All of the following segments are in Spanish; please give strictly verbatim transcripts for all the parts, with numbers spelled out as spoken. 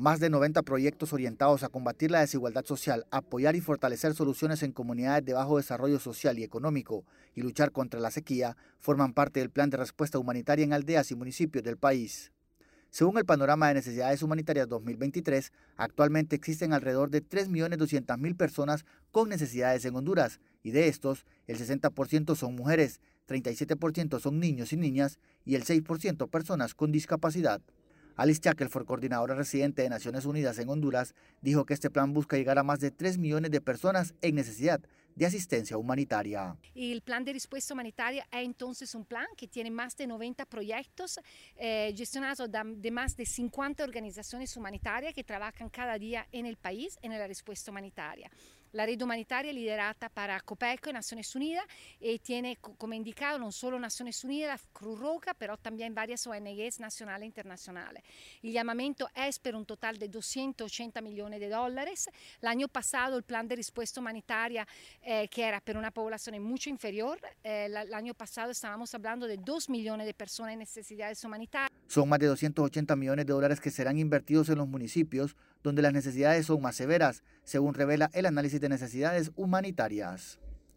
Más de noventa proyectos orientados a combatir la desigualdad social, apoyar y fortalecer soluciones en comunidades de bajo desarrollo social y económico y luchar contra la sequía forman parte del plan de respuesta humanitaria en aldeas y municipios del país. Según el Panorama de Necesidades Humanitarias dos mil veintitrés, actualmente existen alrededor de tres millones doscientas mil personas con necesidades en Honduras, y de estos, el sesenta por ciento son mujeres, treinta y siete por ciento son niños y niñas y el seis por ciento personas con discapacidad. Alice Shackelford, coordinadora residente de Naciones Unidas en Honduras, dijo que este plan busca llegar a más de tres millones de personas en necesidad de asistencia humanitaria. El plan de respuesta humanitaria es entonces un plan que tiene más de noventa proyectos eh, gestionados de más de cincuenta organizaciones humanitarias que trabajan cada día en el país en la respuesta humanitaria. La red humanitaria liderata para Copeco y Naciones Unidas y tiene como indicado no solo Naciones Unidas, Cruz Roja, pero también varias O N Ges nacionales e internacionales. El llamamiento es por un total de doscientos ochenta millones de dólares. El año pasado el plan de respuesta humanitaria, eh, que era para una población mucho inferior, eh, el año pasado estábamos hablando de dos millones de personas en necesidades humanitarias. Son más de doscientos ochenta millones de dólares que serán invertidos en los municipios donde las necesidades son más severas, según revela el análisis de necesidades humanitarias.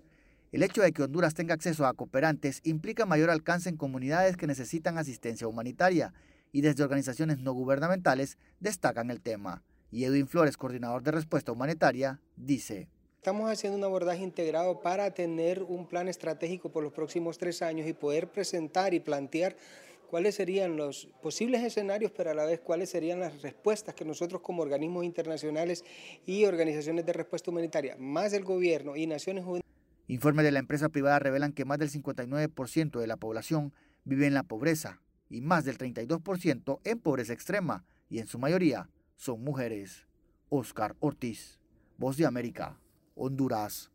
El hecho de que Honduras tenga acceso a cooperantes implica mayor alcance en comunidades que necesitan asistencia humanitaria, y desde organizaciones no gubernamentales destacan el tema. Y Edwin Flores, coordinador de respuesta humanitaria, dice: Estamos haciendo un abordaje integrado para tener un plan estratégico por los próximos tres años y poder presentar y plantear cuáles serían los posibles escenarios, pero a la vez cuáles serían las respuestas que nosotros como organismos internacionales y organizaciones de respuesta humanitaria, más el gobierno y Naciones Unidas. Informes de la empresa privada revelan que más del cincuenta y nueve por ciento de la población vive en la pobreza y más del treinta y dos por ciento en pobreza extrema, y en su mayoría son mujeres. Oscar Ortiz, Voz de América, Honduras.